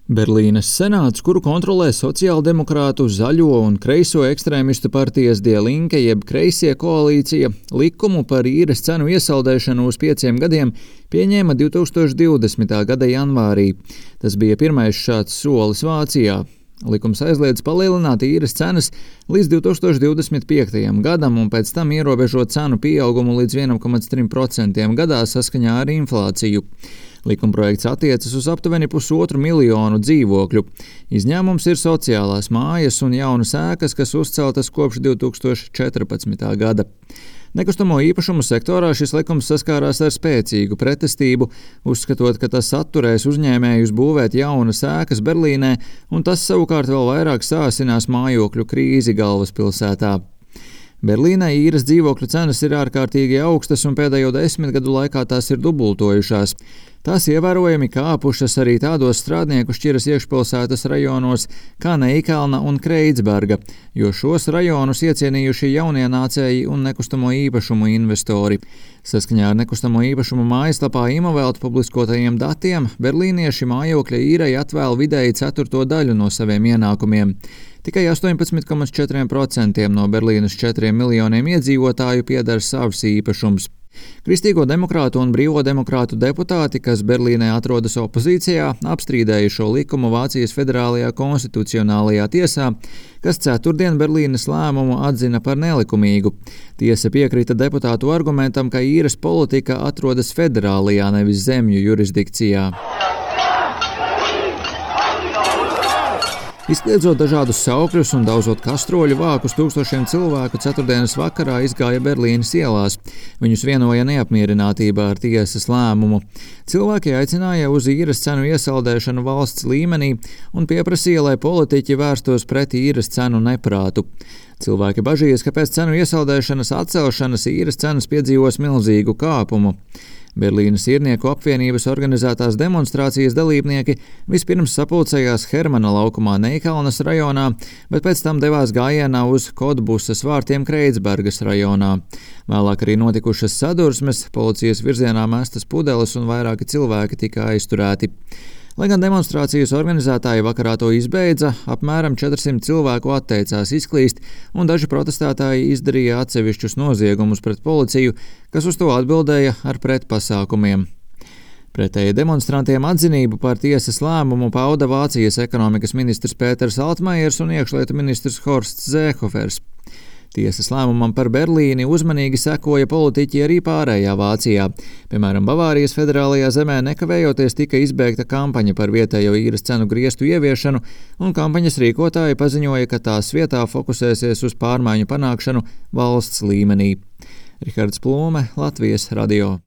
Berlīnes senāts, kuru kontrolē sociāldemokrātu, zaļo un kreiso ekstrēmistu partijas Die Linke jeb kreisie koalīcija, likumu par īres cenu iesaldēšanu uz 5 gadiem pieņēma 2020. gada janvārī. Tas bija pirmais šāds solis Vācijā. Likums aizliedz palielināt īres cenas līdz 2025. gadam un pēc tam ierobežot cenu pieaugumu līdz 1,3% gadā saskaņā ar inflāciju. Likumprojekts attiecas uz aptuveni 1,5 miljonu dzīvokļu. Izņēmums ir sociālās mājas un jaunas ēkas, kas uzceltas kopš 2014. gada. Nekustamo īpašumu sektorā šis likums saskārās ar spēcīgu pretestību, uzskatot, ka tas atturēs uzņēmējus būvēt jaunas ēkas Berlīnē, un tas savukārt vēl vairāk sāsinās mājokļu krīzi galvaspilsētā. Berlīnē īres dzīvokļu cenas ir ārkārtīgi augstas un pēdējo 10 gadu laikā tās ir dubultojušās. Tās ievērojami kāpušas arī tādos strādnieku šķiras iekšpilsētas rajonos kā Neikalna un Kreitsberga, jo šos rajonus iecienījuši jaunienācēji un nekustamo īpašumu investori. Saskaņā ar nekustamo īpašumu mājaslapā Immowelt publiskotajiem datiem, berlīnieši mājokļa īrei atvēl vidēji 1/4 daļu no saviem ienākumiem. Tikai 18,4% no Berlīnes 4 miljoniem iedzīvotāju pieder savs īpašums. Kristīgo demokrātu un brīvo demokrātu deputāti, kas Berlīnē atrodas opozīcijā, apstrīdēja šo likumu Vācijas federālajā konstitucionālajā tiesā, kas ceturtdien Berlīnes lēmumu atzina par nelikumīgu. Tiesa piekrita deputātu argumentam, ka īres politika atrodas federālajā, nevis zemju jurisdikcijā. Izkliedzot dažādus saukļus un daudzot kastroļu vākus, tūkstošiem cilvēku ceturtdienas vakarā izgāja Berlīnes ielās. Viņus vienoja neapmierinātība ar tiesas lēmumu. Cilvēki aicināja uz īres cenu iesaldēšanu valsts līmenī un pieprasīja, lai politiķi vērstos pret īres cenu neprātu. Cilvēki bažījās, ka pēc cenu iesaldēšanas atcelšanas īres cenas piedzīvos milzīgu kāpumu. Berlīnes īrnieku apvienības organizētās demonstrācijas dalībnieki vispirms sapulcējās Hermana laukumā Neikalnas rajonā, bet pēc tam devās gājienā uz Kodbusas vārtiem Kreitsbergas rajonā. Vēlāk arī notikušas sadursmes, policijas virzienā mestas pudeles un vairāki cilvēki tika aizturēti. Lai gan demonstrācijas organizētāji vakarā to izbeidza, apmēram 400 cilvēku atteicās izklīst, un daži protestētāji izdarīja atsevišķus noziegumus pret policiju, kas uz to atbildēja ar pretpasākumiem. Pretēji demonstrantiem atzinību par tiesas lēmumu pauda Vācijas ekonomikas ministrs Pēters Altmaiers un iekšlietu ministrs Horsts Zēhofers. Tiesas lēmumam par Berlīni uzmanīgi sekoja politiķi arī pārējā Vācijā. Piemēram, Bavārijas federālajā zemē nekavējoties tika izbeigta kampaņa par vietējo īres cenu griestu ieviešanu, un kampaņas rīkotāji paziņoja, ka tās vietā fokusēsies uz pārmaiņu panākšanu valsts līmenī. Rihards Plūme, Latvijas radio.